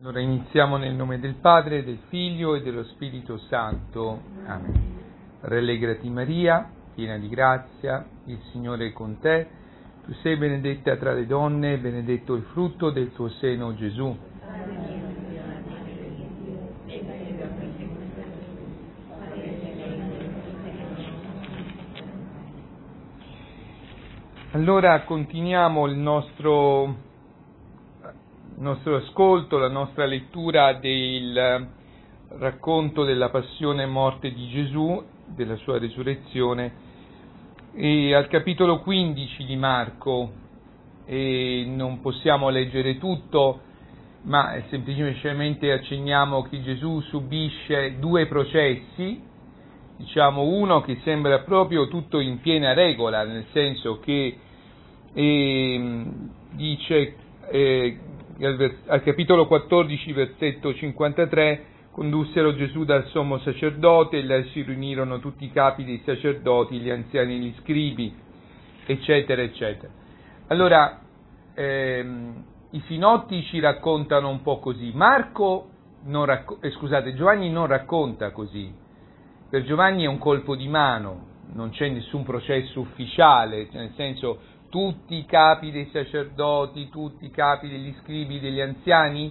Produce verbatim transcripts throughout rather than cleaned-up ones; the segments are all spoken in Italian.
Allora iniziamo nel nome del Padre, del Figlio e dello Spirito Santo. Amen. Rallegrati Maria, piena di grazia, il Signore è con te. Tu sei benedetta tra le donne, benedetto il frutto del tuo seno, Gesù. Allora continuiamo il nostro il nostro ascolto, la nostra lettura del racconto della passione e morte di Gesù, della sua risurrezione, e al capitolo quindici di Marco, e non possiamo leggere tutto, ma semplicemente accenniamo che Gesù subisce due processi, diciamo uno che sembra proprio tutto in piena regola, nel senso che eh, dice eh, al capitolo quattordici, versetto cinquantatré, condussero Gesù dal sommo sacerdote e là si riunirono tutti i capi dei sacerdoti, gli anziani e gli scribi, eccetera, eccetera. Allora, ehm, i sinottici raccontano un po' così, Marco non racco- eh, scusate, Giovanni non racconta così. Per Giovanni è un colpo di mano, non c'è nessun processo ufficiale, nel senso tutti i capi dei sacerdoti, tutti i capi degli scribi, degli anziani,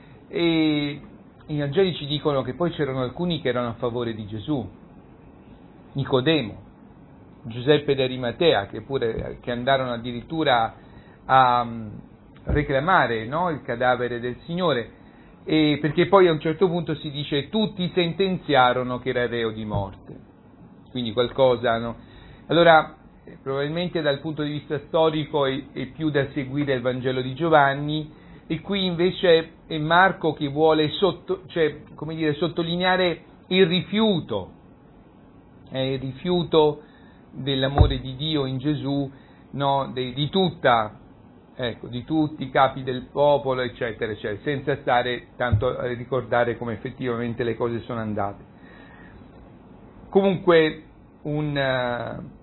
e i Vangeli ci dicono che poi c'erano alcuni che erano a favore di Gesù, Nicodemo, Giuseppe d'Arimatea, che pure che andarono addirittura a reclamare, no, il cadavere del Signore, e perché poi a un certo punto si dice tutti sentenziarono che era reo di morte, quindi qualcosa, no? Allora probabilmente dal punto di vista storico è, è più da seguire il Vangelo di Giovanni, e qui invece è Marco che vuole sotto, cioè, come dire, sottolineare il rifiuto, eh, il rifiuto dell'amore di Dio in Gesù, no, di, di tutta, ecco, di tutti i capi del popolo, eccetera, eccetera, senza stare tanto a ricordare come effettivamente le cose sono andate. Comunque un uh,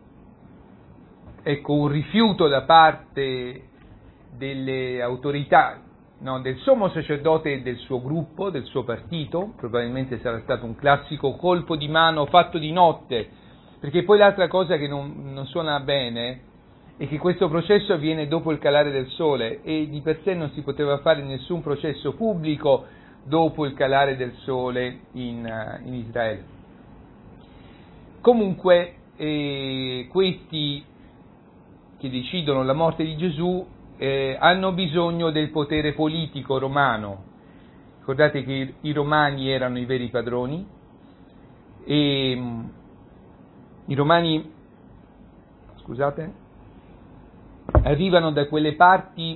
ecco un rifiuto da parte delle autorità, no, del sommo sacerdote e del suo gruppo, del suo partito, probabilmente sarà stato un classico colpo di mano fatto di notte, perché poi l'altra cosa che non, non suona bene è che questo processo avviene dopo il calare del sole e di per sé non si poteva fare nessun processo pubblico dopo il calare del sole in, in Israele. Comunque eh, questi che decidono la morte di Gesù eh, hanno bisogno del potere politico romano. Ricordate che i, i romani erano i veri padroni, e mh, i romani, scusate, arrivano da quelle parti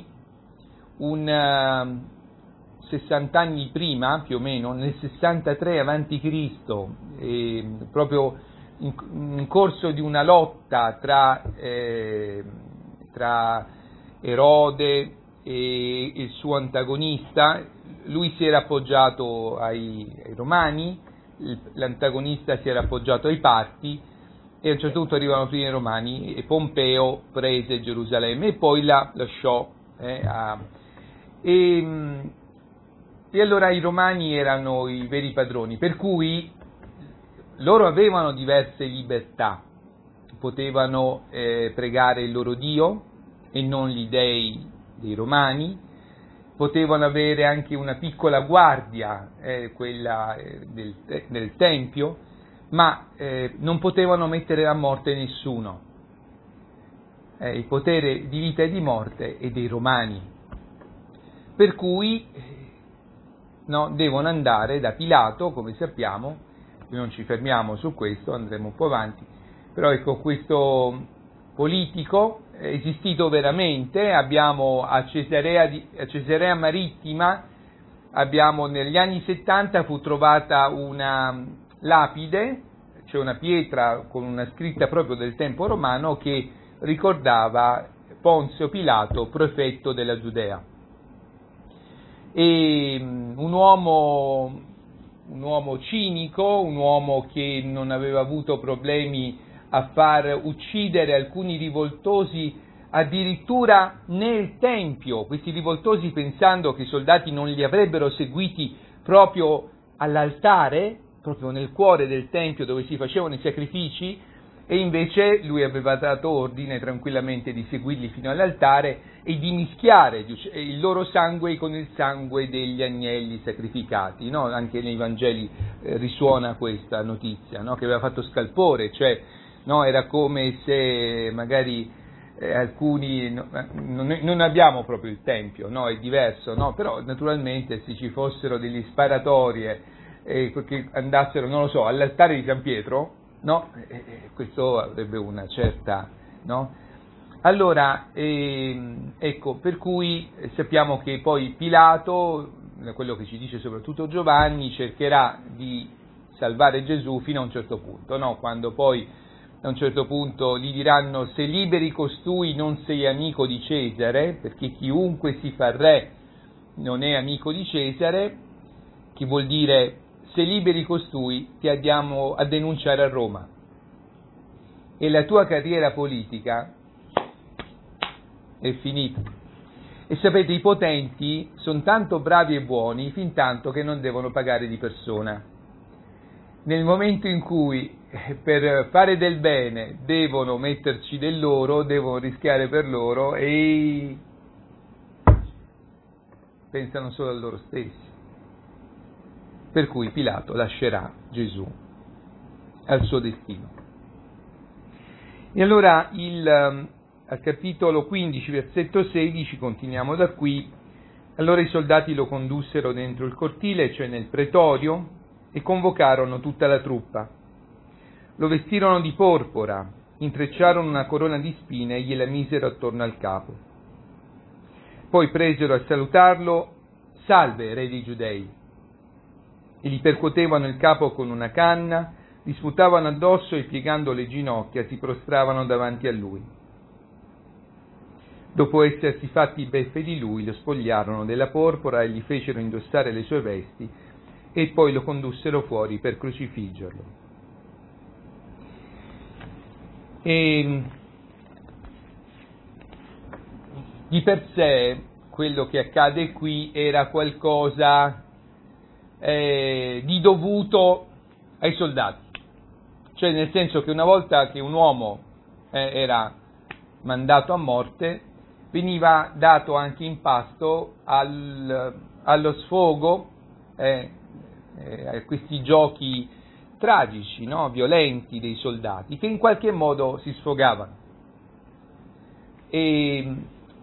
un uh, sessanta anni prima, più o meno, nel sessantatré avanti Cristo, e, proprio in, in corso di una lotta tra, eh, tra Erode e il suo antagonista. Lui si era appoggiato ai, ai Romani, l'antagonista si era appoggiato ai Parti, e a un certo punto arrivano prima i Romani e Pompeo prese Gerusalemme e poi la lasciò. Eh, a, e, e allora i Romani erano i veri padroni, per cui loro avevano diverse libertà, potevano eh, pregare il loro Dio e non gli dei dei Romani, potevano avere anche una piccola guardia, eh, quella eh, del, del Tempio, ma eh, non potevano mettere a morte nessuno. Eh, il potere di vita e di morte è dei Romani, per cui eh, no, devono andare da Pilato, come sappiamo. Non ci fermiamo su questo, andremo un po' avanti, però ecco, questo politico è esistito veramente. Abbiamo a Cesarea, di, a Cesarea Marittima, abbiamo negli anni settanta fu trovata una lapide, cioè una pietra con una scritta proprio del tempo romano che ricordava Ponzio Pilato, prefetto della Giudea, e un uomo un uomo cinico, un uomo che non aveva avuto problemi a far uccidere alcuni rivoltosi addirittura nel Tempio, questi rivoltosi pensando che i soldati non li avrebbero seguiti proprio all'altare, proprio nel cuore del Tempio dove si facevano i sacrifici, e invece lui aveva dato ordine tranquillamente di seguirli fino all'altare e di mischiare il loro sangue con il sangue degli agnelli sacrificati, no? Anche nei Vangeli eh, risuona questa notizia, no? Che aveva fatto scalpore, cioè no? Era come se magari eh, alcuni, no, non, non abbiamo proprio il Tempio, no? È diverso, no? Però naturalmente se ci fossero degli sparatorie eh, che andassero, non lo so, all'altare di San Pietro, no? Eh, questo avrebbe una certa, no? Allora, eh, ecco, per cui sappiamo che poi Pilato, quello che ci dice soprattutto Giovanni, cercherà di salvare Gesù fino a un certo punto, no? Quando poi a un certo punto gli diranno: se liberi costui non sei amico di Cesare, perché chiunque si fa re non è amico di Cesare, che vuol dire: se liberi costui ti andiamo a denunciare a Roma e la tua carriera politica è finita. E sapete, i potenti sono tanto bravi e buoni fin tanto che non devono pagare di persona. Nel momento in cui per fare del bene devono metterci del loro, devono rischiare per loro, e pensano solo a loro stessi. Per cui Pilato lascerà Gesù al suo destino. E allora il, al capitolo quindici, versetto sedici, continuiamo da qui. Allora i soldati lo condussero dentro il cortile, cioè nel pretorio, e convocarono tutta la truppa. Lo vestirono di porpora, intrecciarono una corona di spine e gliela misero attorno al capo. Poi presero a salutarlo: salve, re dei Giudei! E gli percuotevano il capo con una canna, gli sputavano addosso e piegando le ginocchia si prostravano davanti a lui. Dopo essersi fatti beffe di lui, lo spogliarono della porpora e gli fecero indossare le sue vesti e poi lo condussero fuori per crocifiggerlo. E di per sé quello che accade qui era qualcosa Eh, di dovuto ai soldati, cioè nel senso che una volta che un uomo eh, era mandato a morte, veniva dato anche in pasto al, allo sfogo, eh, eh, a questi giochi tragici, no? Violenti dei soldati, che in qualche modo si sfogavano. E,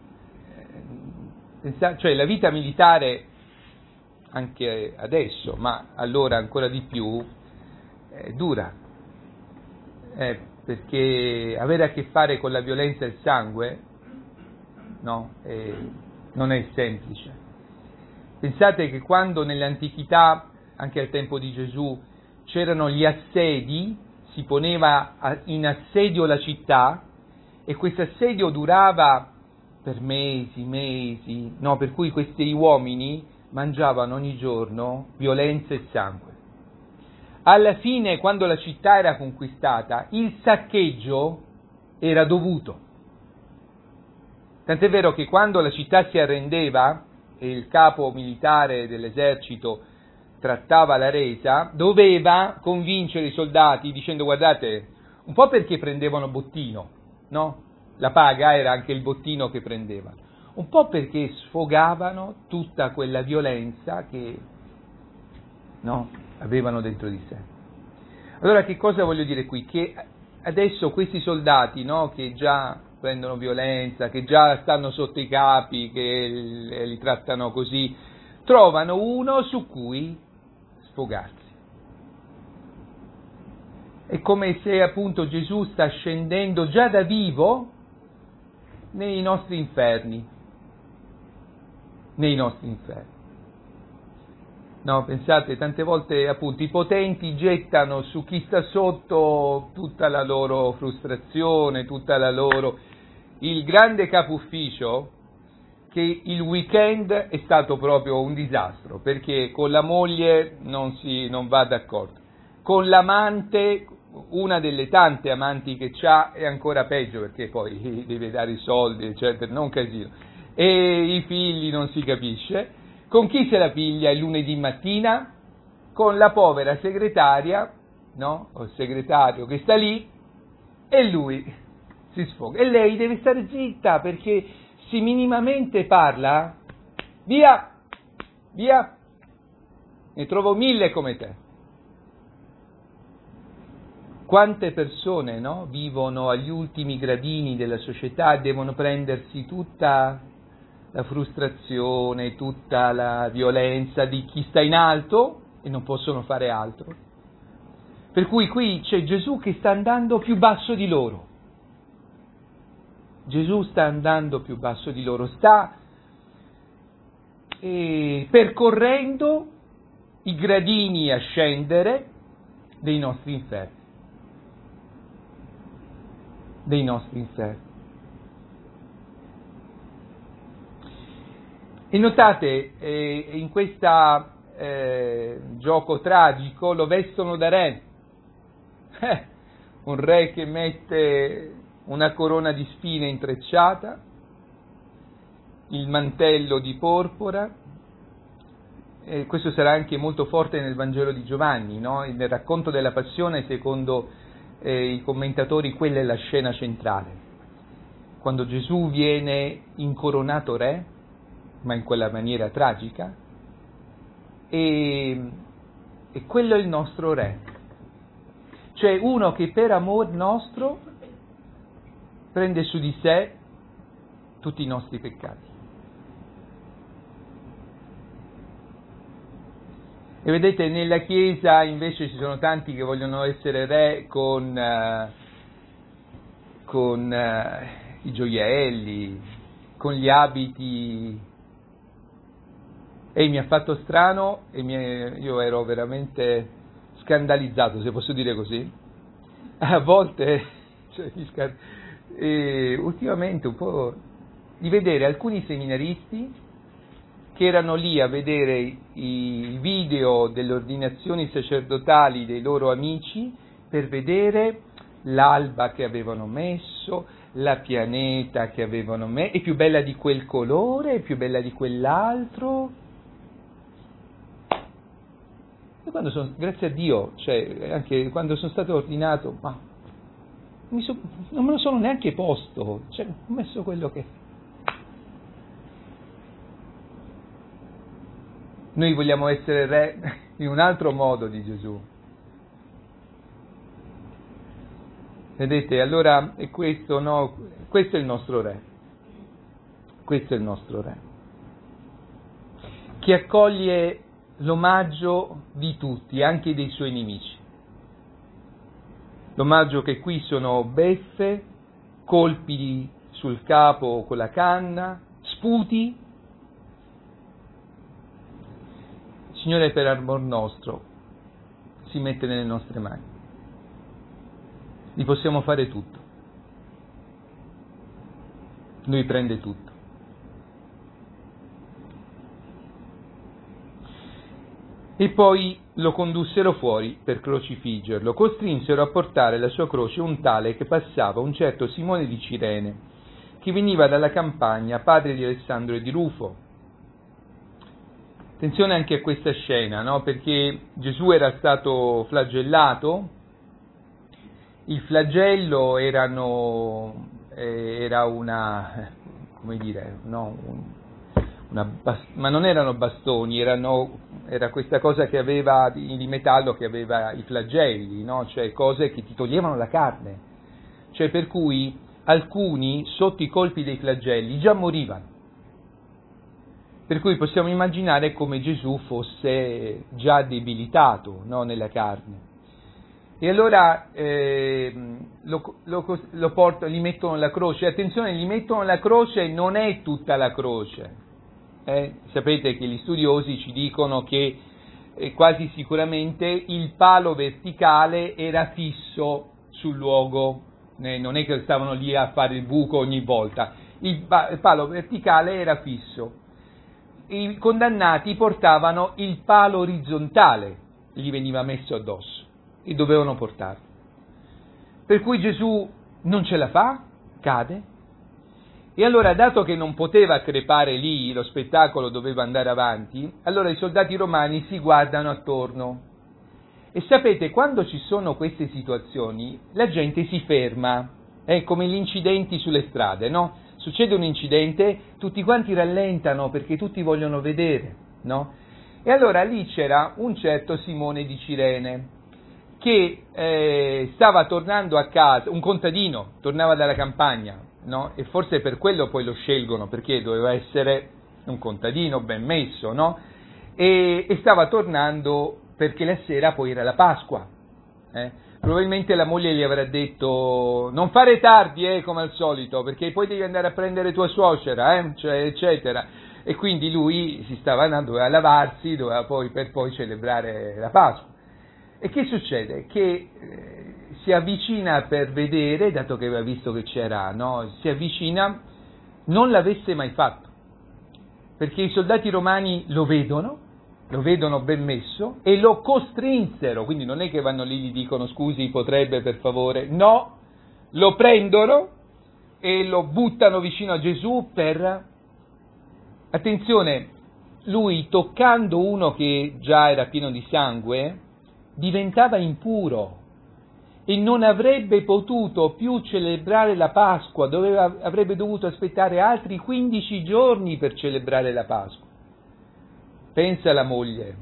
eh, cioè la vita militare anche adesso, ma allora ancora di più, è dura, eh, perché avere a che fare con la violenza e il sangue, no, eh, non è semplice. Pensate che quando nell'antichità, anche al tempo di Gesù, c'erano gli assedi, si poneva in assedio la città, e questo assedio durava per mesi, mesi, no, per cui questi uomini mangiavano ogni giorno violenza e sangue. Alla fine, quando la città era conquistata, il saccheggio era dovuto. Tant'è vero che quando la città si arrendeva e il capo militare dell'esercito trattava la resa, doveva convincere i soldati dicendo: guardate, un po' perché prendevano bottino, no? La paga era anche il bottino che prendevano. Un po' perché sfogavano tutta quella violenza che, no, avevano dentro di sé. Allora che cosa voglio dire qui? Che adesso questi soldati, no, che già prendono violenza, che già stanno sotto i capi, che li trattano così, trovano uno su cui sfogarsi. È come se appunto Gesù sta scendendo già da vivo nei nostri inferni. nei nostri inferni. No, pensate, tante volte appunto i potenti gettano su chi sta sotto tutta la loro frustrazione, tutta la loro... Il grande capo ufficio, che il weekend è stato proprio un disastro, perché con la moglie non, si, non va d'accordo, con l'amante una delle tante amanti che c'ha è ancora peggio, perché poi deve dare i soldi, eccetera, non casino. E i figli non si capisce. Con chi se la piglia il lunedì mattina? Con la povera segretaria, no? O il segretario che sta lì, e lui si sfoga. E lei deve stare zitta, perché se minimamente parla, via, via, ne trovo mille come te. Quante persone, no, vivono agli ultimi gradini della società, devono prendersi tutta la frustrazione, tutta la violenza di chi sta in alto e non possono fare altro. Per cui qui c'è Gesù che sta andando più basso di loro. Gesù sta andando più basso di loro, sta eh, percorrendo i gradini a scendere dei nostri inferni. dei nostri inferni. E notate, eh, in questo eh, gioco tragico lo vestono da re, eh, un re che mette una corona di spine intrecciata, il mantello di porpora, e questo sarà anche molto forte nel Vangelo di Giovanni, no? Nel racconto della passione, secondo Eh, i commentatori, quella è la scena centrale, quando Gesù viene incoronato re, ma in quella maniera tragica, e, e quello è il nostro re, cioè uno che per amor nostro prende su di sé tutti i nostri peccati. E vedete, nella Chiesa invece ci sono tanti che vogliono essere re con, uh, con uh, i gioielli, con gli abiti, e mi ha fatto strano, e mi è, io ero veramente scandalizzato, se posso dire così, a volte, cioè, e ultimamente un po', di vedere alcuni seminaristi che erano lì a vedere i video delle ordinazioni sacerdotali dei loro amici per vedere l'alba che avevano messo, la pianeta che avevano messo, è più bella di quel colore, è più bella di quell'altro. E quando sono, grazie a Dio, cioè anche quando sono stato ordinato, ma mi so, non me lo sono neanche posto, cioè ho messo quello che... Noi vogliamo essere re in un altro modo di Gesù. Vedete, allora è questo, no? Questo è il nostro re. Questo è il nostro re. Che accoglie l'omaggio di tutti, anche dei suoi nemici. L'omaggio che qui sono beffe, colpi sul capo con la canna, sputi. Signore, per amor nostro, si mette nelle nostre mani. Gli possiamo fare tutto. Lui prende tutto. E poi lo condussero fuori per crocifiggerlo. Costrinsero a portare la sua croce un tale che passava, un certo Simone di Cirene, che veniva dalla campagna, padre di Alessandro e di Rufo. Attenzione anche a questa scena, no? Perché Gesù era stato flagellato, il flagello erano, eh, era una, come dire, no? Una, ma non erano bastoni, erano, era questa cosa che aveva di metallo che aveva i flagelli, no? Cioè cose che ti toglievano la carne, cioè per cui alcuni sotto i colpi dei flagelli già morivano. Per cui possiamo immaginare come Gesù fosse già debilitato, no, nella carne. E allora eh, lo, lo, lo portano, gli mettono la croce. Attenzione, gli mettono la croce, non è tutta la croce. Eh? Sapete che gli studiosi ci dicono che eh, quasi sicuramente il palo verticale era fisso sul luogo, eh, non è che stavano lì a fare il buco ogni volta. Il, il palo verticale era fisso. I condannati portavano il palo orizzontale, gli veniva messo addosso e dovevano portarlo. per cui Gesù non ce la fa, cade, e allora, dato che non poteva crepare lì, lo spettacolo doveva andare avanti, allora i soldati romani si guardano attorno. E sapete, quando ci sono queste situazioni, la gente si ferma, è come gli incidenti sulle strade, no? Succede un incidente, tutti quanti rallentano perché tutti vogliono vedere, no? E allora lì c'era un certo Simone di Cirene, che eh, stava tornando a casa, un contadino, tornava dalla campagna, no? E forse per quello poi lo scelgono, perché doveva essere un contadino ben messo, no? E, e stava tornando perché la sera poi era la Pasqua. Eh? Probabilmente la moglie gli avrà detto: non fare tardi, eh, come al solito, perché poi devi andare a prendere tua suocera, eh? Cioè, eccetera. E quindi lui si stava andando, doveva lavarsi, doveva poi, per poi celebrare la Pasqua. E che succede? Che eh, si avvicina per vedere, dato che aveva visto che c'era, no? Si avvicina, non l'avesse mai fatto, perché i soldati romani lo vedono, lo vedono ben messo e lo costrinsero, quindi non è che vanno lì e gli dicono: scusi, potrebbe per favore, no, lo prendono e lo buttano vicino a Gesù per, attenzione, lui toccando uno che già era pieno di sangue diventava impuro e non avrebbe potuto più celebrare la Pasqua, doveva, avrebbe dovuto aspettare altri quindici giorni per celebrare la Pasqua. Pensa alla moglie,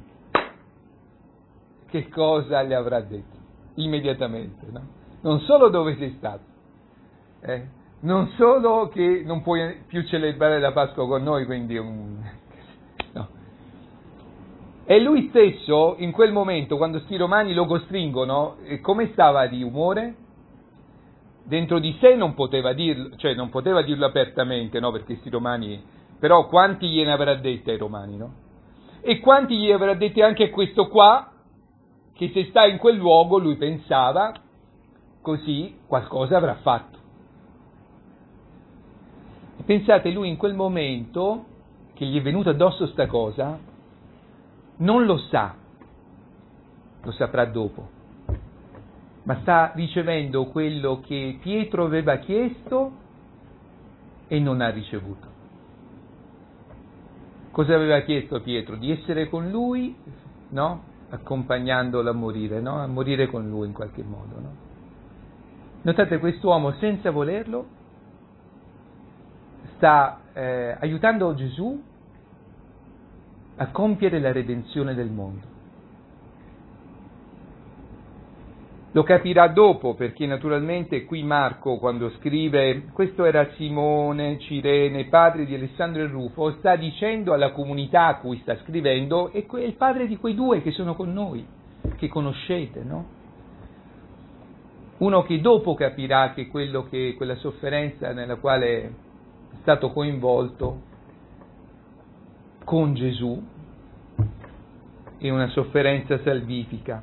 che cosa le avrà detto immediatamente, no? Non solo dove sei stato, eh? Non solo che non puoi più celebrare la Pasqua con noi, quindi un... no. E lui stesso, in quel momento, quando sti romani lo costringono, come stava di umore? Dentro di sé non poteva dirlo, cioè non poteva dirlo apertamente, no? Perché sti romani, però quanti gliene avrà dette ai romani, no? E quanti gli avrà detto anche a questo qua, che se sta in quel luogo, lui pensava, così qualcosa avrà fatto. E pensate, lui in quel momento, che gli è venuta addosso sta cosa, non lo sa, lo saprà dopo, ma sta ricevendo quello che Pietro aveva chiesto e non ha ricevuto. Cosa aveva chiesto Pietro? Di essere con lui, no? Accompagnandolo a morire, no? A morire con lui in qualche modo, no? Notate, quest'uomo senza volerlo sta eh, aiutando Gesù a compiere la redenzione del mondo. Lo capirà dopo, perché naturalmente qui Marco, quando scrive questo era Simone Cirene, padre di Alessandro e Rufo, sta dicendo alla comunità a cui sta scrivendo: è il padre di quei due che sono con noi, che conoscete, no? Uno che dopo capirà che quello che quella sofferenza nella quale è stato coinvolto con Gesù è una sofferenza salvifica.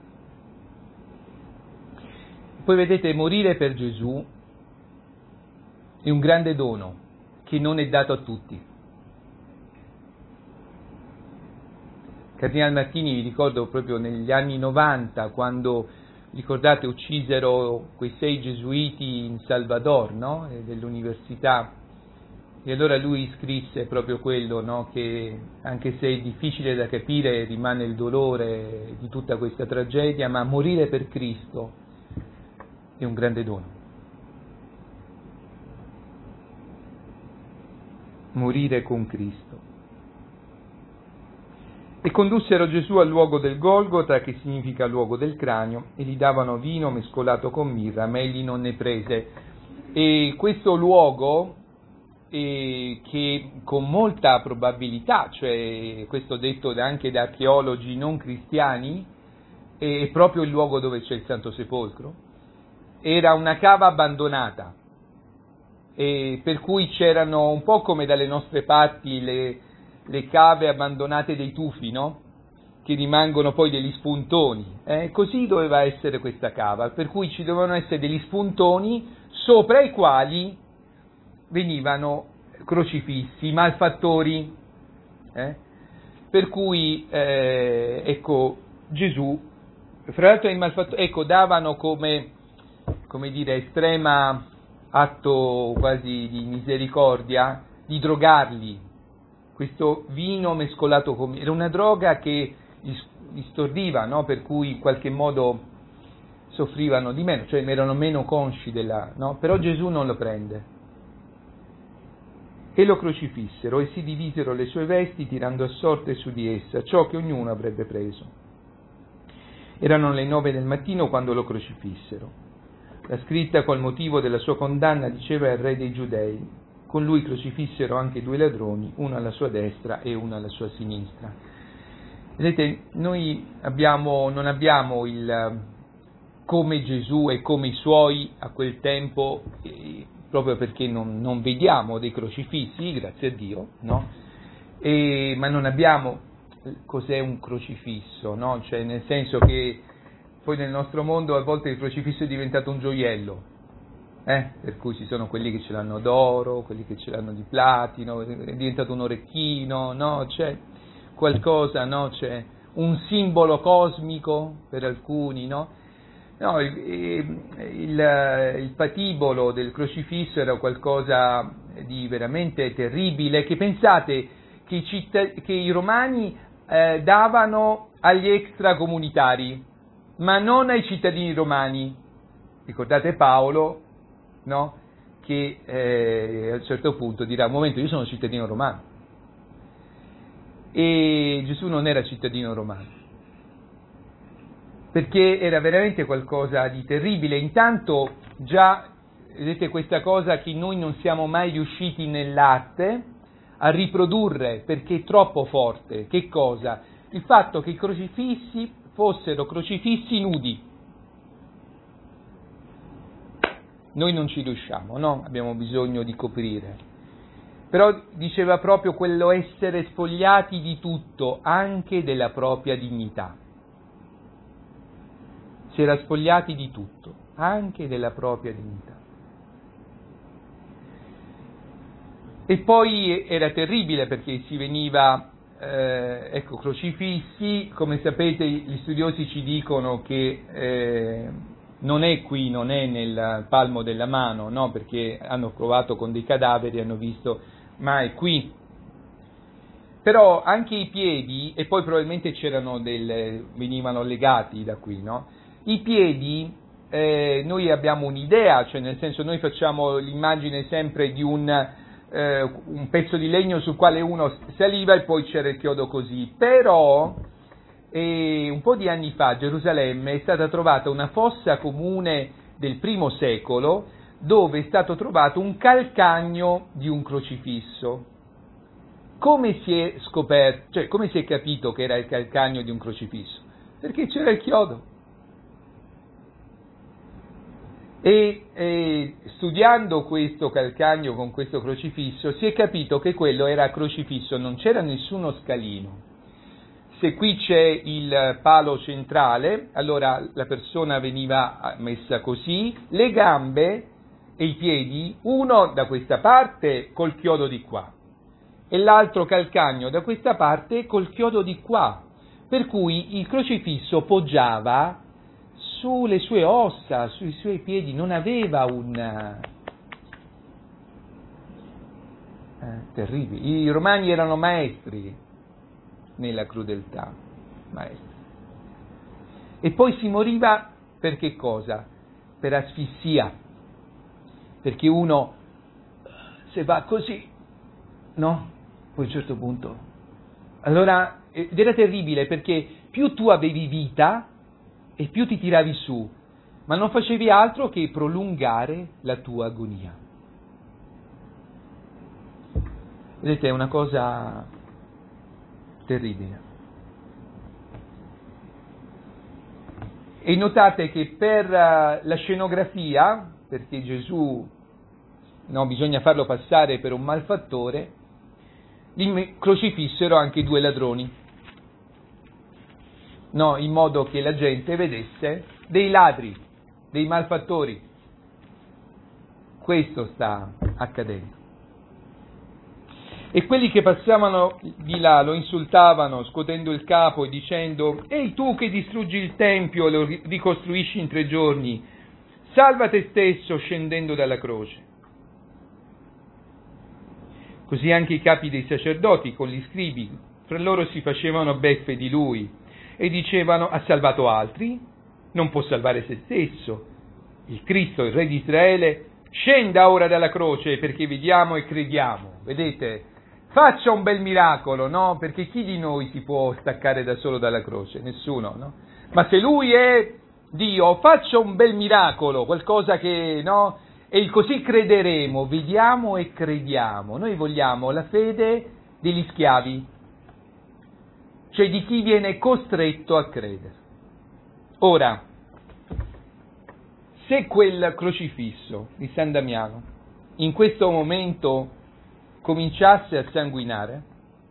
Poi vedete, morire per Gesù è un grande dono che non è dato a tutti. Cardinal Martini, vi ricordo proprio negli anni novanta, quando, ricordate, uccisero quei sei gesuiti in Salvador, no? Dell'università, e allora lui scrisse proprio quello, no? Che anche se è difficile da capire rimane il dolore di tutta questa tragedia, ma morire per Cristo è un grande dono. Morire con Cristo. E condussero Gesù al luogo del Golgota, che significa luogo del cranio, e gli davano vino mescolato con mirra, ma egli non ne prese. E questo luogo, eh, che con molta probabilità, cioè questo detto anche da archeologi non cristiani, è proprio il luogo dove c'è il Santo Sepolcro, era una cava abbandonata, e per cui c'erano un po' come dalle nostre parti le, le cave abbandonate dei tufi, no? Che rimangono poi degli spuntoni, eh? Così doveva essere questa cava, per cui ci dovevano essere degli spuntoni sopra i quali venivano crocifissi i malfattori, eh? Per cui eh, ecco Gesù, fra l'altro i malfattori, ecco, davano come come dire, estrema atto quasi di misericordia, di drogarli. Questo vino mescolato con... era una droga che li stordiva, no? Per cui in qualche modo soffrivano di meno, cioè erano meno consci della... no? Però Gesù non lo prende. E lo crocifissero e si divisero le sue vesti tirando a sorte su di essa ciò che ognuno avrebbe preso. Erano le nove del mattino quando lo crocifissero. La scritta col motivo della sua condanna diceva il re dei Giudei. Con lui crocifissero anche due ladroni, uno alla sua destra e uno alla sua sinistra. Vedete, noi abbiamo, non abbiamo il come Gesù e come i suoi a quel tempo, eh, proprio perché non, non vediamo dei crocifissi, grazie a Dio, no? E, ma non abbiamo cos'è un crocifisso, no? Cioè nel senso che poi nel nostro mondo a volte il crocifisso è diventato un gioiello, eh? Per cui ci sono quelli che ce l'hanno d'oro, quelli che ce l'hanno di platino, è diventato un orecchino, no? C'è qualcosa, no? C'è un simbolo cosmico per alcuni, no? No, il, il, il patibolo del crocifisso era qualcosa di veramente terribile, che pensate che i, cittad- che i romani eh, davano agli extracomunitari, ma non ai cittadini romani. Ricordate Paolo, no? Che eh, a un certo punto dirà: un momento, io sono cittadino romano. E Gesù non era cittadino romano, perché era veramente qualcosa di terribile. Intanto già, vedete, questa cosa che noi non siamo mai riusciti nell'arte a riprodurre perché è troppo forte. Che cosa? Il fatto che i crocifissi fossero crocifissi nudi. Noi non ci riusciamo, no? Abbiamo bisogno di coprire. Però diceva proprio quello essere spogliati di tutto, anche della propria dignità. Si era spogliati di tutto, anche della propria dignità. E poi era terribile perché si veniva, eh, ecco, crocifissi. Come sapete, gli studiosi ci dicono che eh, non è qui, non è nel palmo della mano, no? Perché hanno provato con dei cadaveri e hanno visto, ma è qui. Però anche i piedi, e poi probabilmente c'erano delle, venivano legati da qui, no? I piedi, eh, noi abbiamo un'idea, cioè nel senso noi facciamo l'immagine sempre di un, eh, un pezzo di legno sul quale uno saliva e poi c'era il chiodo così, però eh, un po' di anni fa a Gerusalemme è stata trovata una fossa comune del primo secolo dove è stato trovato un calcagno di un crocifisso. Come si è scoperto, cioè come si è capito che era il calcagno di un crocifisso? Perché c'era il chiodo. E eh, studiando questo calcagno con questo crocifisso si è capito che quello era crocifisso, non c'era nessuno scalino. Se qui c'è il palo centrale, allora la persona veniva messa così, le gambe e i piedi, uno da questa parte col chiodo di qua e l'altro calcagno da questa parte col chiodo di qua, per cui il crocifisso poggiava sulle sue ossa, sui suoi piedi, non aveva un... Eh, terribile. I romani erano maestri nella crudeltà, maestri. E poi si moriva per che cosa? Per asfissia, perché uno se va così, no? Poi a un certo punto... Allora, ed era terribile perché più tu avevi vita e più ti tiravi su, ma non facevi altro che prolungare la tua agonia. Vedete, è una cosa terribile. E notate che per la scenografia, perché Gesù, no, bisogna farlo passare per un malfattore, li crocifissero anche due ladroni. No, in modo che la gente vedesse dei ladri, dei malfattori. Questo sta accadendo. E quelli che passavano di là lo insultavano, scuotendo il capo e dicendo: «Ehi tu che distruggi il tempio e lo ricostruisci in tre giorni, salva te stesso scendendo dalla croce. Così anche i capi dei sacerdoti con gli scribi, fra loro si facevano beffe di lui e dicevano: ha salvato altri, non può salvare se stesso. Il Cristo, il Re di Israele, scenda ora dalla croce perché vediamo e crediamo. Vedete? Faccia un bel miracolo, no? Perché chi di noi si può staccare da solo dalla croce? Nessuno, no? Ma se lui è Dio, faccia un bel miracolo, qualcosa che, no? E così crederemo, vediamo e crediamo. Noi vogliamo la fede degli schiavi, cioè di chi viene costretto a credere. Ora, se quel crocifisso di San Damiano in questo momento cominciasse a sanguinare,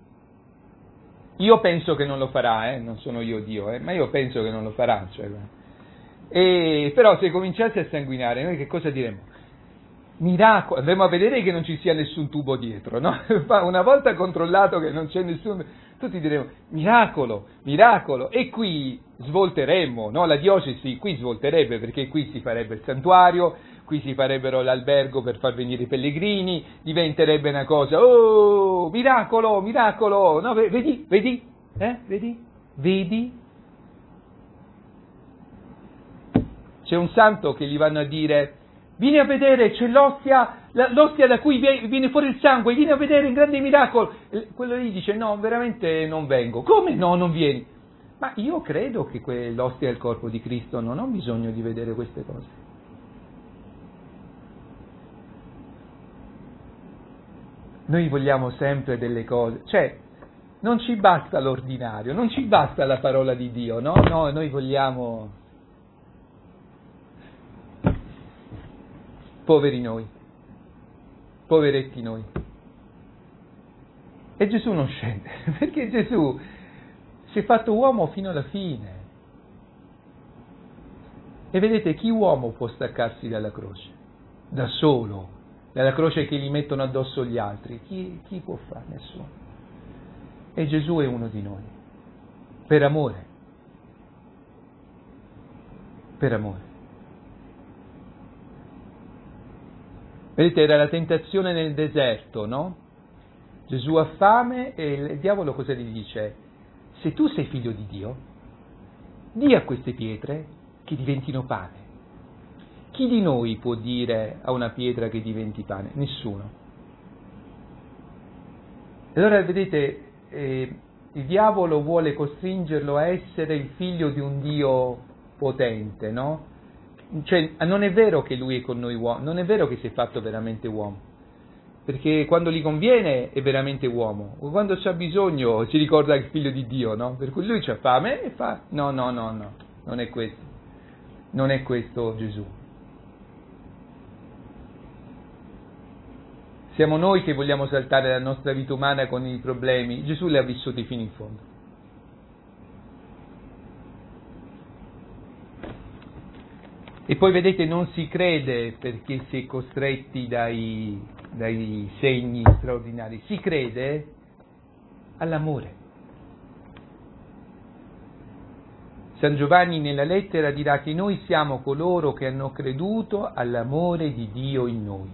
io penso che non lo farà, eh? Non sono io Dio, eh? Ma io penso che non lo farà. Cioè, e, però se cominciasse a sanguinare, noi che cosa diremo? Miracolo, andremo a vedere che non ci sia nessun tubo dietro, no? Una volta controllato che non c'è nessun, tutti diremo miracolo, miracolo, e qui svolteremmo, no? La diocesi qui svolterebbe, perché qui si farebbe il santuario, qui si farebbero l'albergo per far venire i pellegrini, diventerebbe una cosa, oh, miracolo, miracolo, no? Vedi, vedi, eh? Vedi, vedi? C'è un santo che gli vanno a dire: vieni a vedere, c'è l'ostia, l'ostia da cui viene fuori il sangue, vieni a vedere un grande miracolo. E quello lì dice: no, veramente non vengo. Come no, non vieni? Ma io credo che l'ostia è il corpo di Cristo, non ho bisogno di vedere queste cose. Noi vogliamo sempre delle cose, cioè non ci basta l'ordinario, non ci basta la parola di Dio, no? No, noi vogliamo... Poveri noi, poveretti noi. E Gesù non scende, perché Gesù si è fatto uomo fino alla fine. E vedete, chi uomo può staccarsi dalla croce? Da solo, dalla croce che gli mettono addosso gli altri. Chi, chi può fare? Nessuno. E Gesù è uno di noi, per amore. Per amore. Vedete, era la tentazione nel deserto, no? Gesù ha fame e il diavolo cosa gli dice? Se tu sei figlio di Dio, di a queste pietre che diventino pane. Chi di noi può dire a una pietra che diventi pane? Nessuno. Allora, vedete, eh, il diavolo vuole costringerlo a essere il figlio di un Dio potente, no? Cioè, non è vero che lui è con noi uomo, non è vero che si è fatto veramente uomo, perché quando gli conviene è veramente uomo, quando c'ha bisogno si ricorda il figlio di Dio, no? Per cui lui c'ha fame e fa, no, no, no, no, non è questo, non è questo Gesù. Siamo noi che vogliamo saltare la nostra vita umana con i problemi, Gesù li ha vissuti fino in fondo. E poi vedete, non si crede perché si è costretti dai, dai segni straordinari, si crede all'amore. San Giovanni nella lettera dirà che noi siamo coloro che hanno creduto all'amore di Dio in noi.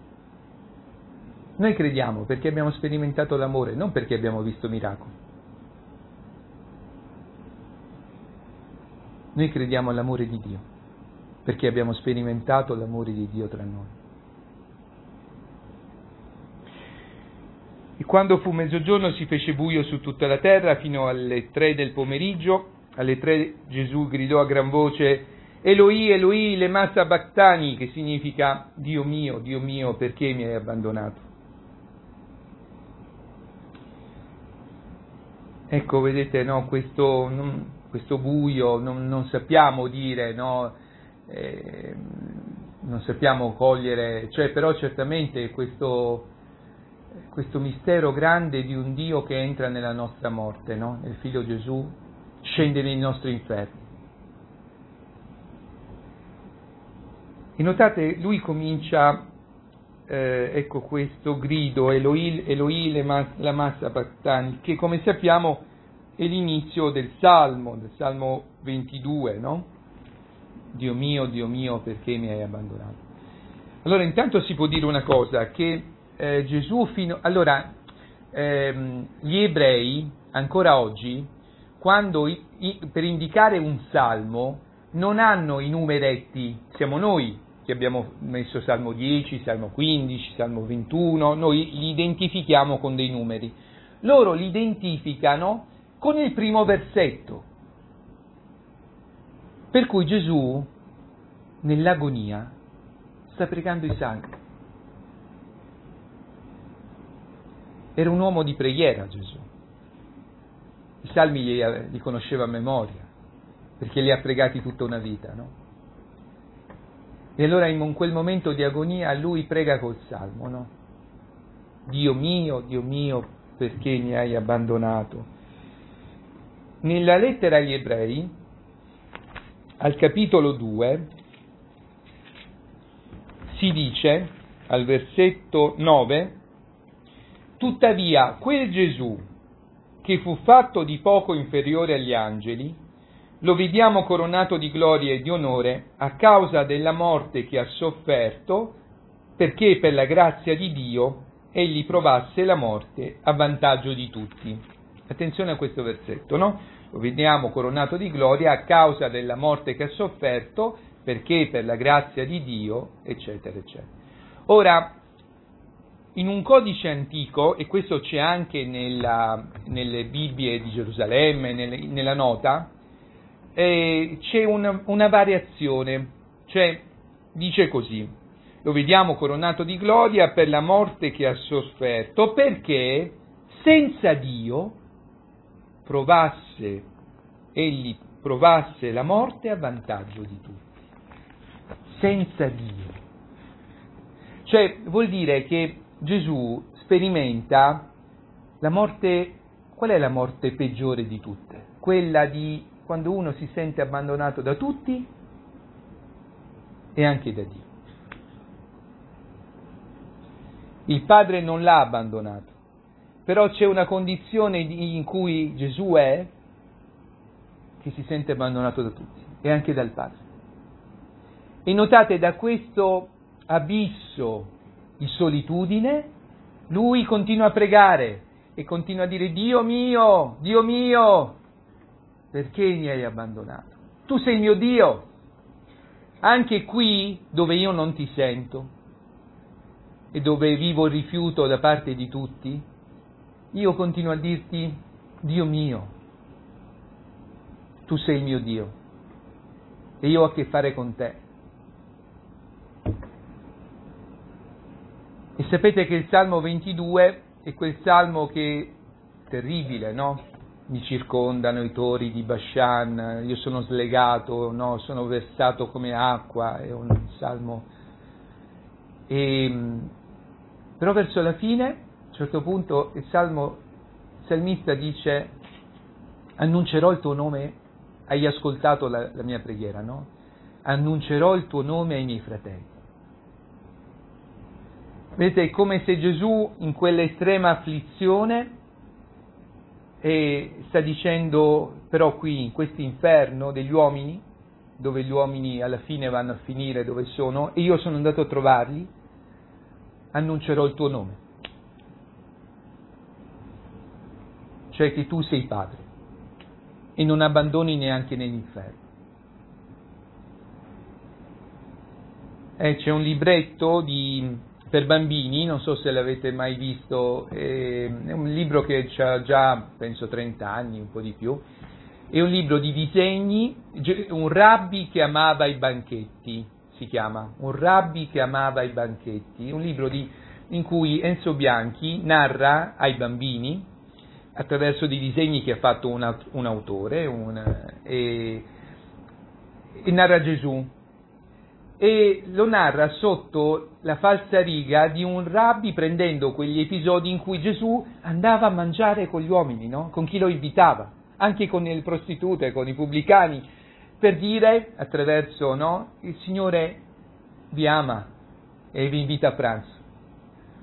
Noi crediamo perché abbiamo sperimentato l'amore, non perché abbiamo visto miracoli. Noi crediamo all'amore di Dio perché abbiamo sperimentato l'amore di Dio tra noi. E quando fu mezzogiorno si fece buio su tutta la terra fino alle tre del pomeriggio. Alle tre Gesù gridò a gran voce: Eloi, Eloi, lema sabachthani, che significa Dio mio, Dio mio, perché mi hai abbandonato? Ecco, vedete, no, questo, non, questo buio, non, non sappiamo dire, no, eh, non sappiamo cogliere, cioè però certamente questo, questo mistero grande di un Dio che entra nella nostra morte, no? Il Figlio Gesù scende nei nostri inferni. E notate, lui comincia, eh, ecco questo grido, Eloi, Eloi lema sabachthani, che come sappiamo è l'inizio del Salmo, del Salmo ventidue, no? Dio mio, Dio mio, perché mi hai abbandonato? Allora, intanto si può dire una cosa, che eh, Gesù fino... Allora, ehm, gli ebrei, ancora oggi, quando i, i, per indicare un salmo, non hanno i numeretti, siamo noi che abbiamo messo Salmo dieci, Salmo quindici, Salmo ventuno, noi li identifichiamo con dei numeri. Loro li identificano con il primo versetto. Per cui Gesù, nell'agonia, sta pregando i salmi. Era un uomo di preghiera Gesù. I salmi li, li conosceva a memoria, perché li ha pregati tutta una vita, no? E allora in quel momento di agonia lui prega col salmo, no? Dio mio, Dio mio, perché mi hai abbandonato? Nella lettera agli ebrei, al capitolo due, si dice, al versetto nove, tuttavia quel Gesù che fu fatto di poco inferiore agli angeli, lo vediamo coronato di gloria e di onore a causa della morte che ha sofferto, perché per la grazia di Dio egli provasse la morte a vantaggio di tutti. Attenzione a questo versetto, no? Lo vediamo coronato di gloria a causa della morte che ha sofferto, perché per la grazia di Dio, eccetera, eccetera. Ora, in un codice antico, e questo c'è anche nella, nelle Bibbie di Gerusalemme, nelle, nella nota, eh, c'è una, una variazione, cioè dice così, lo vediamo coronato di gloria per la morte che ha sofferto, perché senza Dio provasse, egli provasse la morte a vantaggio di tutti. Senza Dio. Cioè vuol dire che Gesù sperimenta la morte, qual è la morte peggiore di tutte? Quella di quando uno si sente abbandonato da tutti e anche da Dio. Il Padre non l'ha abbandonato, però c'è una condizione in cui Gesù è che si sente abbandonato da tutti e anche dal Padre. E notate, da questo abisso di solitudine, lui continua a pregare e continua a dire: Dio mio, Dio mio, perché mi hai abbandonato? Tu sei il mio Dio. Anche qui, dove io non ti sento e dove vivo il rifiuto da parte di tutti, io continuo a dirti: Dio mio, tu sei il mio Dio e io ho a che fare con te. E sapete che il Salmo ventidue è quel salmo che è terribile, no? Mi circondano i tori di Bashan, io sono slegato, no? Sono versato come acqua, è un salmo. E, però verso la fine, a un certo punto, il salmo, il salmista dice: annuncerò il tuo nome, hai ascoltato la, la mia preghiera, no? Annuncerò il tuo nome ai miei fratelli. Vedete, è come se Gesù in quell'estrema afflizione e sta dicendo, però qui in questo inferno degli uomini, dove gli uomini alla fine vanno a finire dove sono, e io sono andato a trovarli, annuncerò il tuo nome. Cioè che tu sei Padre e non abbandoni neanche nell'inferno. Eh, c'è un libretto di... per bambini, non so se l'avete mai visto, è un libro che ha già, penso, trenta anni, un po' di più, è un libro di disegni, un rabbi che amava i banchetti, si chiama, un rabbi che amava i banchetti, un libro di, in cui Enzo Bianchi narra ai bambini, attraverso dei disegni che ha fatto un, un autore, un, e, e narra Gesù. E lo narra sotto la falsariga di un rabbi, prendendo quegli episodi in cui Gesù andava a mangiare con gli uomini, no? Con chi lo invitava, anche con le prostitute, con i pubblicani, per dire, attraverso, no? Il Signore vi ama e vi invita a pranzo.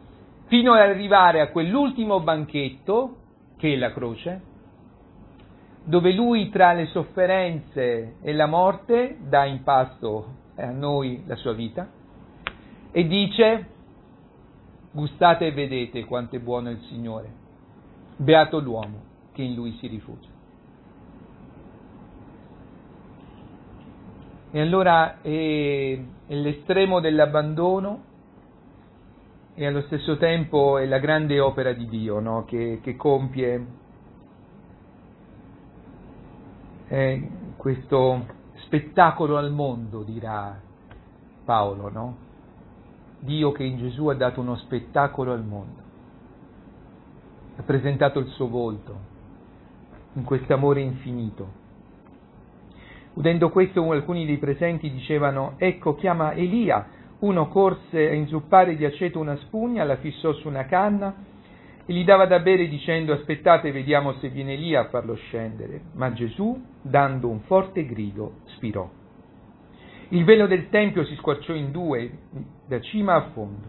Fino ad arrivare a quell'ultimo banchetto, che è la croce, dove lui tra le sofferenze e la morte dà in pasto a noi la sua vita e dice: gustate e vedete quanto è buono il Signore, beato l'uomo che in lui si rifugia. E allora è, è l'estremo dell'abbandono e allo stesso tempo è la grande opera di Dio, no? che, che compie eh, questo spettacolo al mondo, dirà Paolo, no? Dio che in Gesù ha dato uno spettacolo al mondo, ha presentato il suo volto in questo amore infinito. Udendo questo, alcuni dei presenti dicevano: ecco, chiama Elia. Uno corse a inzuppare di aceto una spugna, la fissò su una canna e gli dava da bere dicendo: aspettate, vediamo se viene Elia a farlo scendere. Ma Gesù, dando un forte grido, spirò. Il velo del tempio si squarciò in due, da cima a fondo.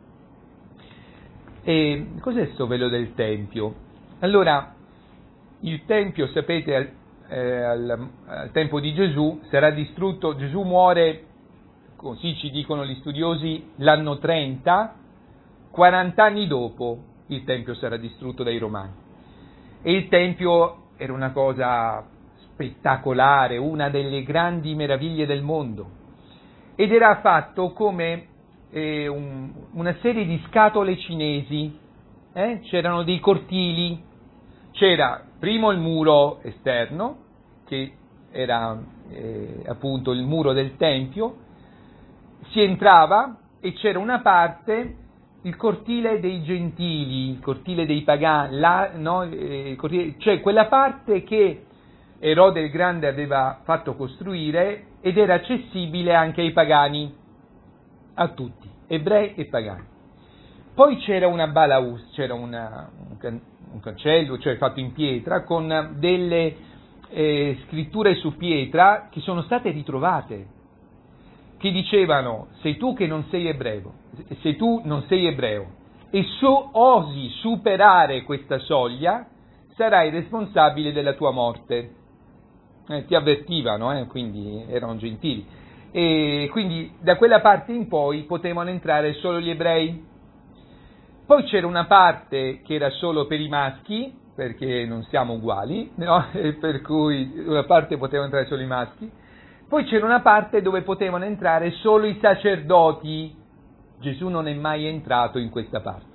E cos'è sto velo del tempio? Allora, il tempio, sapete, al, eh, al, al tempo di Gesù sarà distrutto. Gesù muore, così ci dicono gli studiosi, l'anno trenta, quaranta anni dopo il tempio sarà distrutto dai Romani. E il tempio era una cosa spettacolare, una delle grandi meraviglie del mondo, ed era fatto come eh, un, una serie di scatole cinesi, eh? C'erano dei cortili, c'era primo il muro esterno, che era eh, appunto il muro del tempio, si entrava e c'era una parte, il cortile dei gentili, il cortile dei pagani, la, no, eh, cortile, cioè quella parte che Erode il Grande aveva fatto costruire ed era accessibile anche ai pagani, a tutti, ebrei e pagani. Poi c'era una balaus, c'era una, un, can, un cancello, cioè fatto in pietra, con delle eh, scritture su pietra che sono state ritrovate, che dicevano: sei tu che non sei ebreo, se tu non sei ebreo e so, osi superare questa soglia, sarai responsabile della tua morte. Eh, ti avvertivano, eh, quindi erano gentili. E quindi da quella parte in poi potevano entrare solo gli ebrei. Poi c'era una parte che era solo per i maschi, perché non siamo uguali, no? E per cui una parte potevano entrare solo i maschi. Poi c'era una parte dove potevano entrare solo i sacerdoti. Gesù non è mai entrato in questa parte.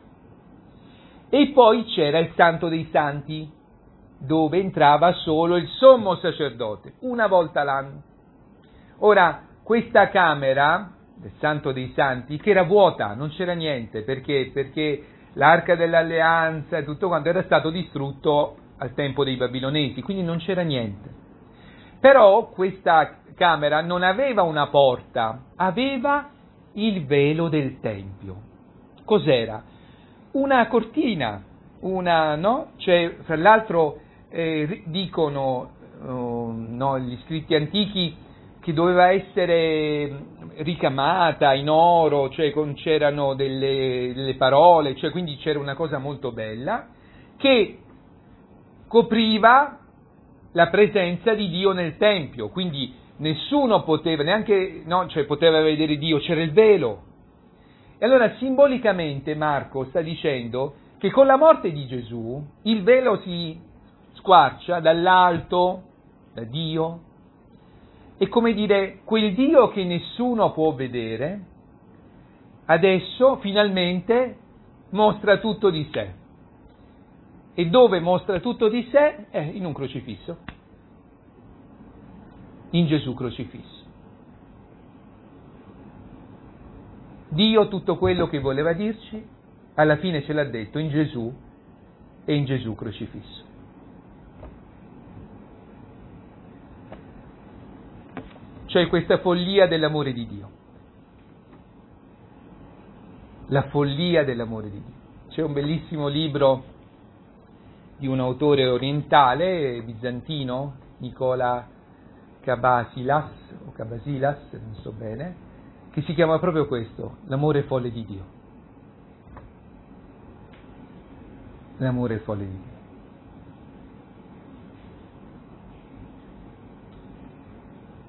E poi c'era il Santo dei Santi, dove entrava solo il sommo sacerdote, una volta l'anno. Ora, questa camera del Santo dei Santi, che era vuota, non c'era niente, perché? Perché l'Arca dell'Alleanza e tutto quanto era stato distrutto al tempo dei Babilonesi, quindi non c'era niente. Però questa camera non aveva una porta, aveva il velo del Tempio. Cos'era? Una cortina, una, no? Cioè, fra l'altro, eh, dicono uh, no, gli scritti antichi che doveva essere ricamata in oro, cioè con, c'erano delle, delle parole, cioè quindi c'era una cosa molto bella che copriva la presenza di Dio nel Tempio, quindi nessuno poteva, neanche, no, cioè poteva vedere Dio, c'era il velo. E allora simbolicamente Marco sta dicendo che con la morte di Gesù il velo si squarcia dall'alto, da Dio, è come dire, quel Dio che nessuno può vedere, adesso finalmente mostra tutto di sé. E dove mostra tutto di sé? È in un crocifisso, in Gesù crocifisso. Dio tutto quello che voleva dirci, alla fine ce l'ha detto in Gesù e in Gesù crocifisso. C'è questa follia dell'amore di Dio. La follia dell'amore di Dio. C'è un bellissimo libro di un autore orientale, bizantino, Nicola Cabasilas, o Cabasilas, non so bene, che si chiama proprio questo, l'amore folle di Dio. L'amore folle di Dio.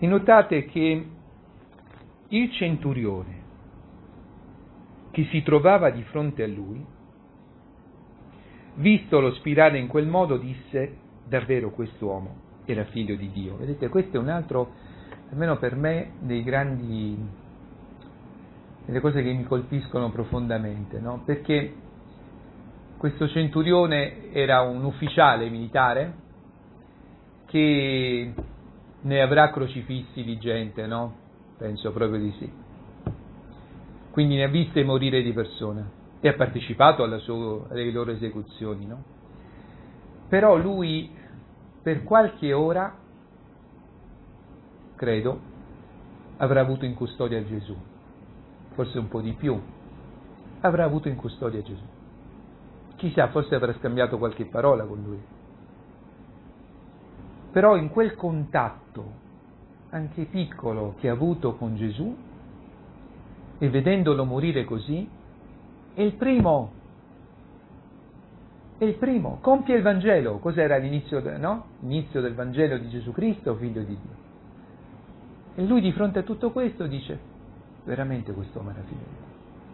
E notate che il centurione che si trovava di fronte a lui, vistolo spirare in quel modo, disse: davvero quest'uomo era figlio di Dio. Vedete, questo è un altro, almeno per me, dei grandi, delle cose che mi colpiscono profondamente, no? Perché questo centurione era un ufficiale militare che ne avrà crocifissi di gente, no? Penso proprio di sì. Quindi ne ha viste morire di persone e ha partecipato alla sua, alle loro esecuzioni, no? Però lui, per qualche ora, credo, avrà avuto in custodia Gesù, forse un po' di più, avrà avuto in custodia Gesù. Chissà, forse avrà scambiato qualche parola con lui. Però in quel contatto, anche piccolo, che ha avuto con Gesù, e vedendolo morire così, è il primo, è il primo, compie il Vangelo. Cos'era l'inizio, no? L'inizio del Vangelo di Gesù Cristo, figlio di Dio. E lui di fronte a tutto questo dice: veramente quest'uomo era figlio di Dio.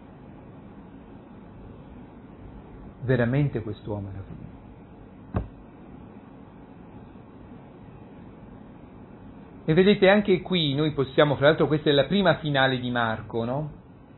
Veramente quest'uomo era figlio di Dio. E vedete, anche qui noi possiamo, fra l'altro questa è la prima finale di Marco, no?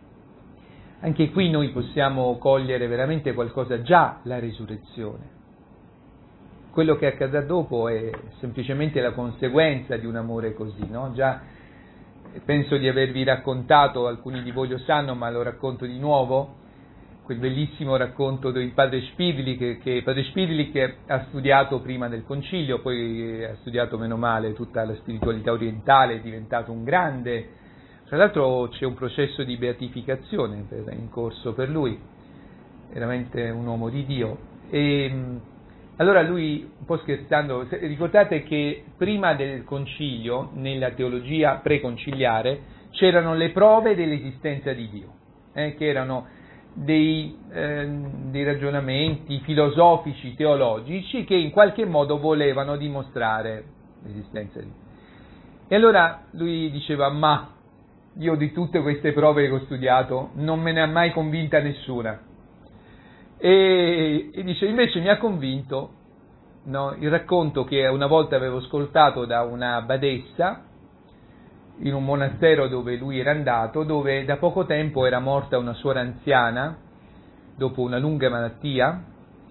Anche qui noi possiamo cogliere veramente qualcosa, già la risurrezione. Quello che accadrà dopo è semplicemente la conseguenza di un amore così, no? Già penso di avervi raccontato, alcuni di voi lo sanno, ma lo racconto di nuovo, quel bellissimo racconto del padre Spidli, che, che padre Spidli che ha studiato prima del concilio, poi ha studiato meno male tutta la spiritualità orientale, è diventato un grande. Tra l'altro c'è un processo di beatificazione per, in corso per lui, veramente un uomo di Dio. E allora lui, un po' scherzando, ricordate che prima del concilio, nella teologia preconciliare, c'erano le prove dell'esistenza di Dio, eh, che erano dei, eh, dei ragionamenti filosofici, teologici, che in qualche modo volevano dimostrare l'esistenza di Dio. E allora lui diceva: ma io di tutte queste prove che ho studiato non me ne ha mai convinta nessuna. E, e dice, invece mi ha convinto, no, il racconto che una volta avevo ascoltato da una badessa in un monastero dove lui era andato, dove da poco tempo era morta una suora anziana dopo una lunga malattia,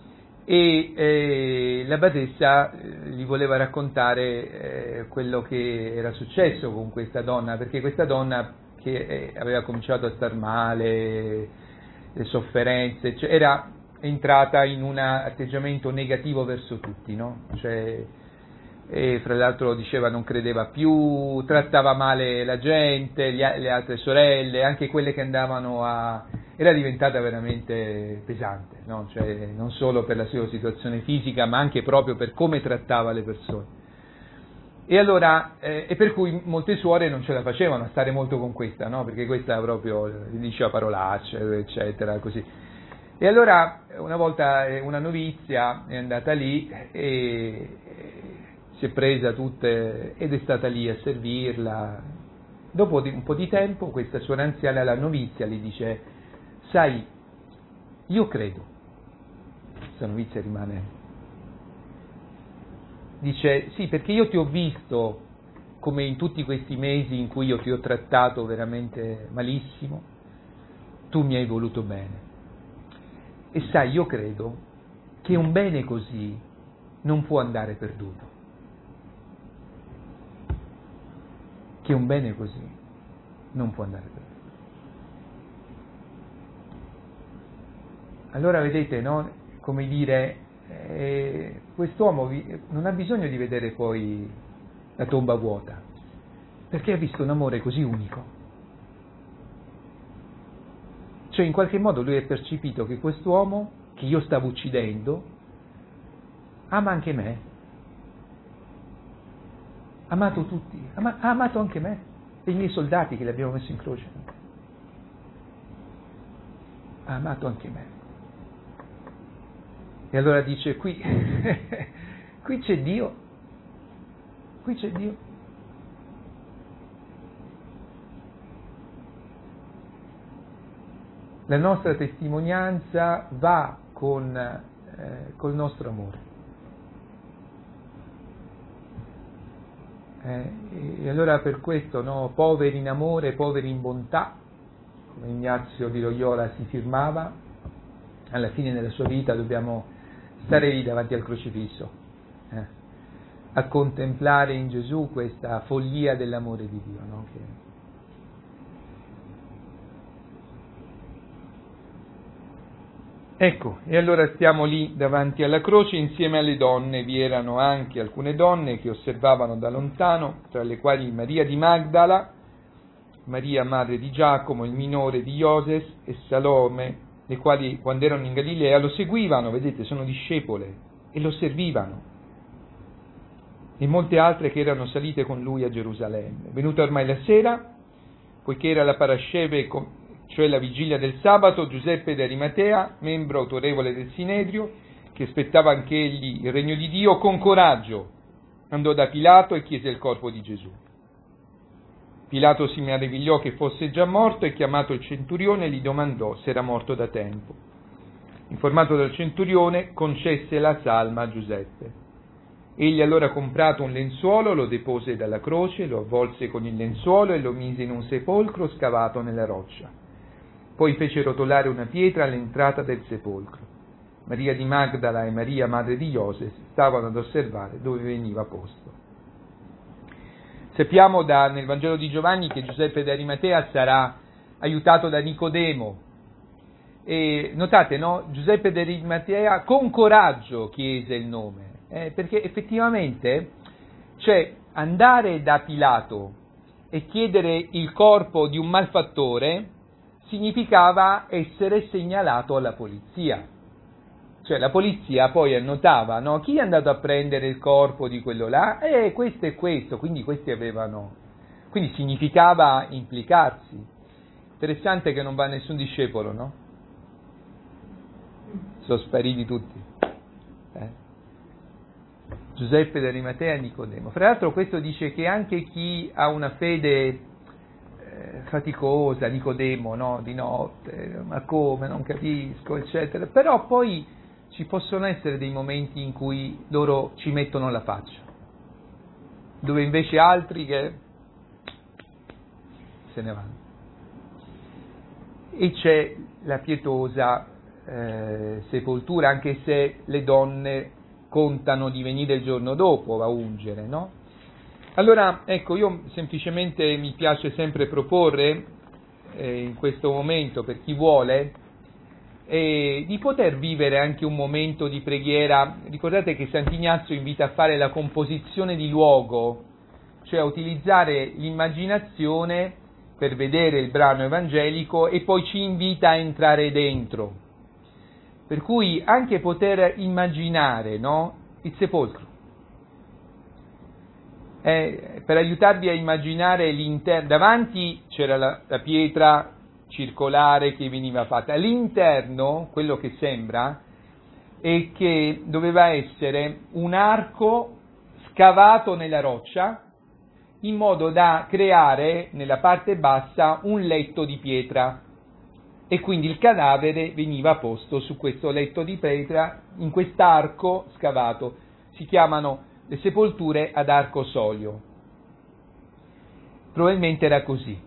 e eh, la badessa eh, gli voleva raccontare eh, quello che era successo con questa donna, perché questa donna che eh, aveva cominciato a star male, le sofferenze, cioè, era entrata in un atteggiamento negativo verso tutti, no? Cioè, e fra l'altro diceva non credeva più, trattava male la gente, gli, le altre sorelle, anche quelle che andavano a... era diventata veramente pesante, no? Cioè, non solo per la sua situazione fisica, ma anche proprio per come trattava le persone. E allora, eh, e per cui molte suore non ce la facevano a stare molto con questa, no? Perché questa proprio gli diceva parolacce, eccetera, così. E allora una volta una novizia è andata lì e si è presa tutte ed è stata lì a servirla. Dopo un po' di tempo questa suora anziana, la novizia, gli dice: sai, io credo. Questa novizia rimane, dice: sì, perché io ti ho visto come in tutti questi mesi in cui io ti ho trattato veramente malissimo, tu mi hai voluto bene. E sai, io credo che un bene così non può andare perduto. Che un bene così non può andare perduto. Allora vedete, no? Come dire, eh, quest'uomo vi, non ha bisogno di vedere poi la tomba vuota, perché ha visto un amore così unico. Cioè, in qualche modo lui ha percepito che quest'uomo che io stavo uccidendo ama anche me, ha amato tutti, ama, ha amato anche me e i miei soldati che li abbiamo messi in croce, ha amato anche me. E allora dice: qui qui c'è Dio, qui c'è Dio. La nostra testimonianza va con eh, col nostro amore. Eh, e allora per questo, no, poveri in amore, poveri in bontà, come Ignazio di Loyola si firmava, alla fine della sua vita dobbiamo stare lì davanti al crocifisso, eh, a contemplare in Gesù questa follia dell'amore di Dio, no? Che Ecco, e allora stiamo lì davanti alla croce insieme alle donne. Vi erano anche alcune donne che osservavano da lontano, tra le quali Maria di Magdala, Maria madre di Giacomo, il minore di Ioses, e Salome, le quali quando erano in Galilea lo seguivano, vedete, sono discepole, e lo servivano, e molte altre che erano salite con lui a Gerusalemme. Venuta ormai la sera, poiché era la Parasceve, cioè la vigilia del sabato, Giuseppe d'Arimatea, membro autorevole del Sinedrio, che aspettava anche egli il regno di Dio, con coraggio andò da Pilato e chiese il corpo di Gesù. Pilato si meravigliò che fosse già morto e, chiamato il centurione, gli domandò se era morto da tempo. Informato dal centurione, concesse la salma a Giuseppe. Egli allora, comprato un lenzuolo, lo depose dalla croce, lo avvolse con il lenzuolo e lo mise in un sepolcro scavato nella roccia. Poi fece rotolare una pietra all'entrata del sepolcro. Maria di Magdala e Maria, madre di Ioses, stavano ad osservare dove veniva posto. Sappiamo da, nel Vangelo di Giovanni che Giuseppe d'Arimatea sarà aiutato da Nicodemo. E notate, no? Giuseppe d'Arimatea con coraggio chiese il nome, eh, perché effettivamente, cioè, andare da Pilato e chiedere il corpo di un malfattore significava essere segnalato alla polizia. Cioè la polizia poi annotava, no? Chi è andato a prendere il corpo di quello là? Eh, questo e questo, quindi questi avevano... Quindi significava implicarsi. Interessante che non va nessun discepolo, no? Sono spariti tutti. Eh? Giuseppe d'Arimatea e Nicodemo. Fra l'altro questo dice che anche chi ha una fede faticosa, Nicodemo, no? Di notte, ma come, non capisco, eccetera, però poi ci possono essere dei momenti in cui loro ci mettono la faccia, dove invece altri che se ne vanno. E c'è la pietosa eh, sepoltura, anche se le donne contano di venire il giorno dopo a ungere, no? Allora, ecco, io semplicemente mi piace sempre proporre eh, in questo momento, per chi vuole, eh, di poter vivere anche un momento di preghiera. Ricordate che Sant'Ignazio invita a fare la composizione di luogo, cioè a utilizzare l'immaginazione per vedere il brano evangelico, e poi ci invita a entrare dentro. Per cui anche poter immaginare, no, il sepolcro. Eh, per aiutarvi a immaginare l'interno. Davanti c'era la, la pietra circolare che veniva fatta, all'interno quello che sembra è che doveva essere un arco scavato nella roccia in modo da creare nella parte bassa un letto di pietra, e quindi il cadavere veniva posto su questo letto di pietra in quest'arco scavato. Si chiamano le sepolture ad arco solio. Probabilmente era così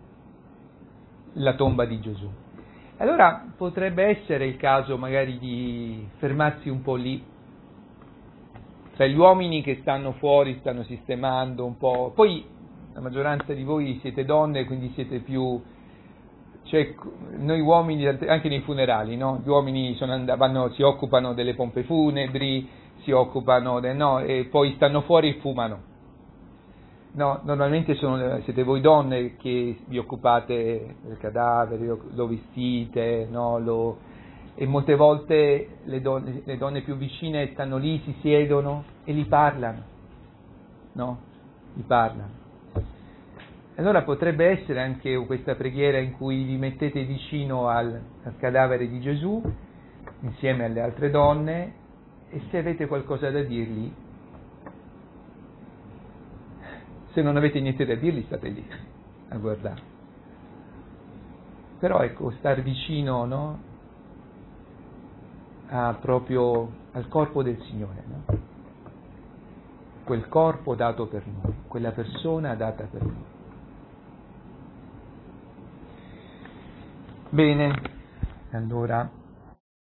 la tomba di Gesù. Allora potrebbe essere il caso magari di fermarsi un po' lì, tra gli uomini che stanno fuori, stanno sistemando un po'. Poi la maggioranza di voi siete donne, quindi siete più... Cioè, noi uomini, anche nei funerali, no? Gli uomini sono and- vanno, si occupano delle pompe funebri, si occupano, de, no, e poi stanno fuori e fumano. No, normalmente sono, siete voi donne che vi occupate del cadavere, lo, lo vestite, no, lo, e molte volte le donne, le donne più vicine stanno lì, si siedono e gli parlano, no, gli parlano. Allora potrebbe essere anche questa preghiera in cui vi mettete vicino al, al cadavere di Gesù, insieme alle altre donne, e se avete qualcosa da dirgli, se non avete niente da dirgli, state lì a guardare. però ecco, star vicino, no? A proprio al corpo del Signore, no? Quel corpo dato per noi, quella persona data per noi. Bene, allora